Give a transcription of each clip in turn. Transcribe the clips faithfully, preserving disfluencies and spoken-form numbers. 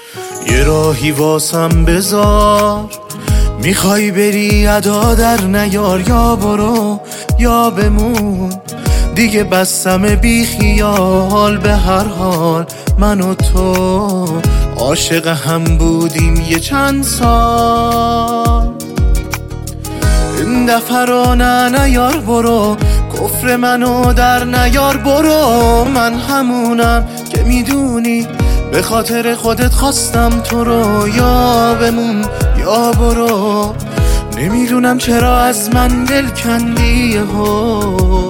یه راهی واسم بذار، میخوای بری ادا در نیار، یا برو یا بمون دیگه بسم بی خیال. به هر حال من و تو عاشق هم بودیم یه چند سال. این دفعه رو نه نیار برو، کفر منو در نیار برو. من همونم که میدونی به خاطر خودت خواستم تو رو، یا بمون یا برو. نمیدونم چرا از من دل کندی ها.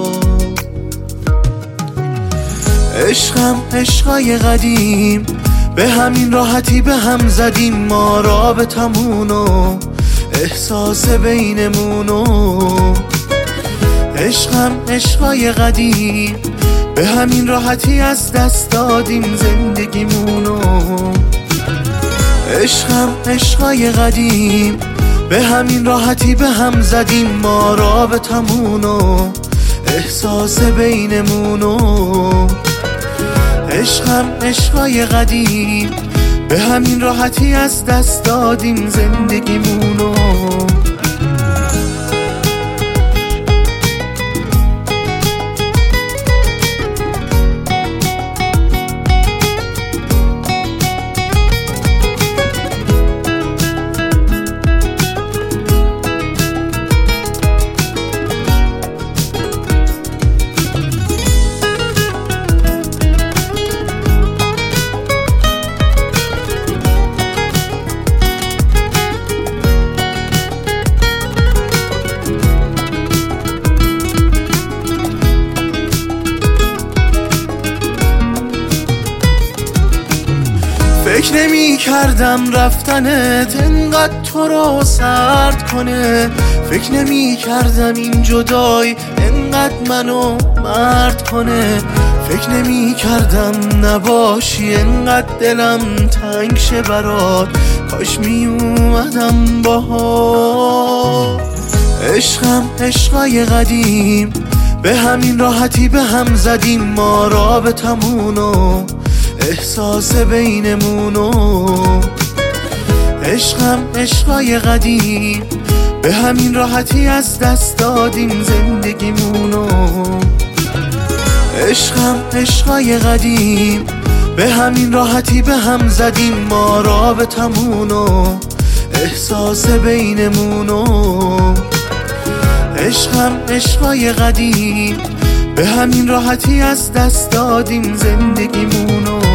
عشقم عشقای قدیم، به همین راحتی به هم زدیم ما رابطمونو، احساس بینمونو. عشقم عشقای قدیم، به همین راحتی از دست دادیم زندگیمونو. عشقم عشقای قدیم، به همین راحتی به هم زدیم ما رابطمونو، احساس بینمونو. عشقم عشقای قدیم، به همین راحتی از دست دادیم زندگیمونو. فکر نمی کردم رفتنت انقدر تو رو سرد کنه، فکر نمی کردم این جدای انقدر منو مرد کنه، فکر نمی کردم نباشی انقدر دلم تنگ شه برات، کاش می اومدم باهات. عشقم عشقای قدیم، به همین راحتی به هم زدیم ما رابطمونو، احساس بینمونو. عشقم عشقای قدیم، به همین راحتی از دست دادیم زندگیمونو. عشقم عشقای قدیم، به همین راحتی به هم زدیم ما رابطمونو، احساس بینمونو. عشقم عشقای قدیم، به همین راحتی از دست دادیم زندگیمونو.